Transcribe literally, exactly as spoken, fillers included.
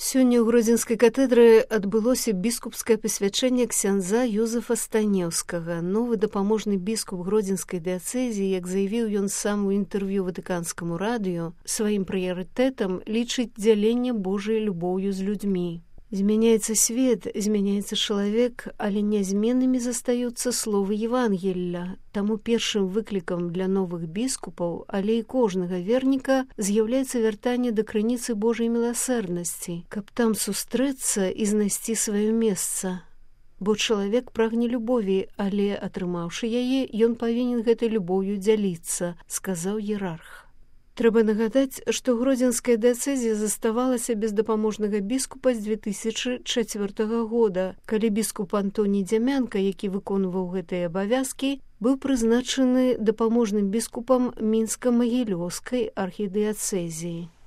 Сёння ў Гродзенскай катедры адбылося біскупскае пасвячэнне ксяндза Юзефа Станеўскага. Новы дапаможны біскуп Гродзенскай дыяцэзіі, як заявіў ён сам у інтэрв'ю ватыканскаму радыё, сваім прыярытэтам лічыць дзяленне Божай любоўю з людзьмі. Змяняецца свет, змяняецца чалавек, але нязменнымі застаюцца словы Евангелля. Таму першым выклікам для новых біскупаў, але і кожнага верніка з'яўляецца вяртанне да крыніцы Божай міласэрнасці, каб там сустрэцца і знайсці сваё месца. Бо чалавек прагне любові, але, атрымаўшы яе, ён павінен гэтай любоўю дзяліцца, сказаў іерарх. Трэба нагадаць, што Гродзенская дыяцэзія заставалася без дапаможнага біскупа з дзве тысячы чацвёртага года, калі біскуп Антоній Дзямянка, які выконваў гэтыя абавязкі, быў прызначаны дапаможным біскупам Мінска-Магілёўскай архідыяцэзіі.